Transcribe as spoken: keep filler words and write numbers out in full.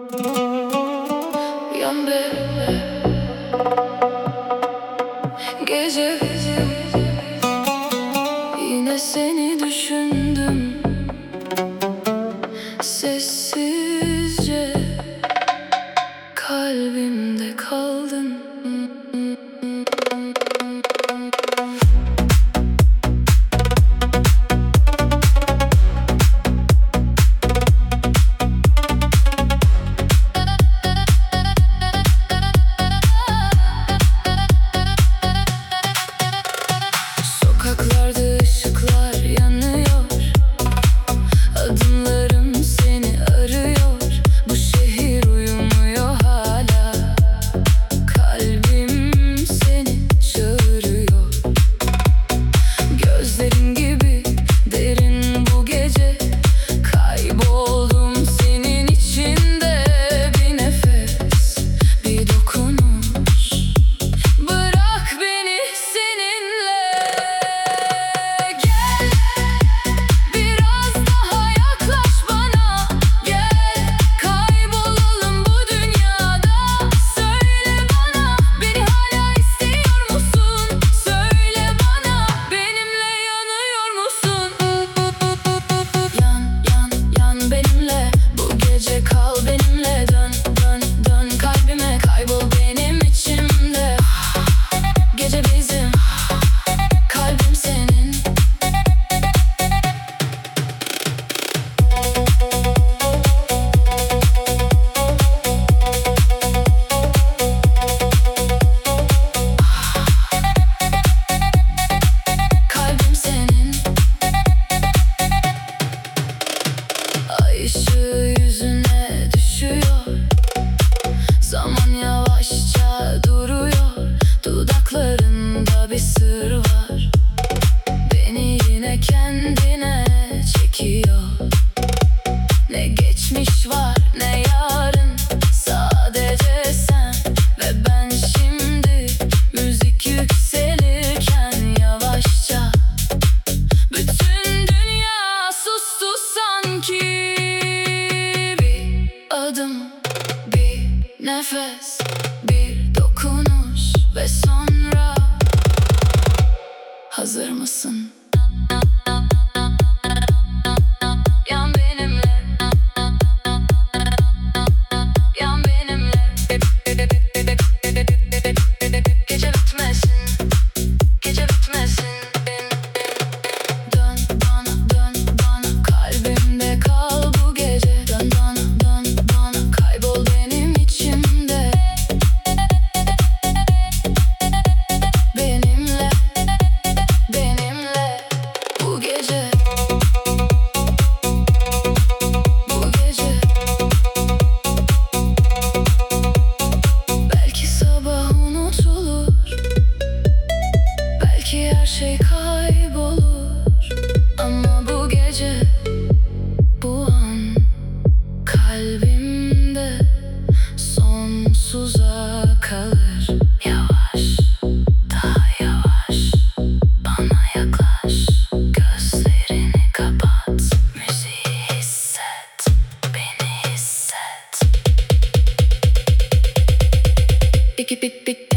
Yan be gece yine seni düşündüm sessizce, kalbimde kaldın. Sokaklarda ışıklar yanıyor, adımlarım seni arıyor. Bu şehir uyumuyor hala, kalbim seni çağırıyor. Gözlerin gibi derin bu gece, kayboldum senin içinde. Bir nefes, bir dokunuş, bırak beni seninle. Işığı yüzüne düşüyor, zaman yavaşça duruyor. Dudaklarında bir sır var, beni yine kendine çekiyor. Ne geçmiş var ne yarın, sadece sen ve ben şimdi. Müzik yükselirken yavaşça bütün dünya sustu sanki. Adım, bir nefes, bir dokunuş ve sonra hazır mısın? Yan benimle, yan benimle. Gece bitmesin, gece bitmesin. Dön bana, dön bana, kalbimde kal bu gece. Dön bana, dön bana, kaybol benim içimde. Benimle, benimle bu gece. Bu gece. Belki sabah unutulur, belki her şey kaybolur, ama bu gece, bu an kalbimde sonsuza kalır. Yavaş, daha yavaş, bana yaklaş, gözlerini kapat, müziği hisset, beni hisset. Bik bik bik.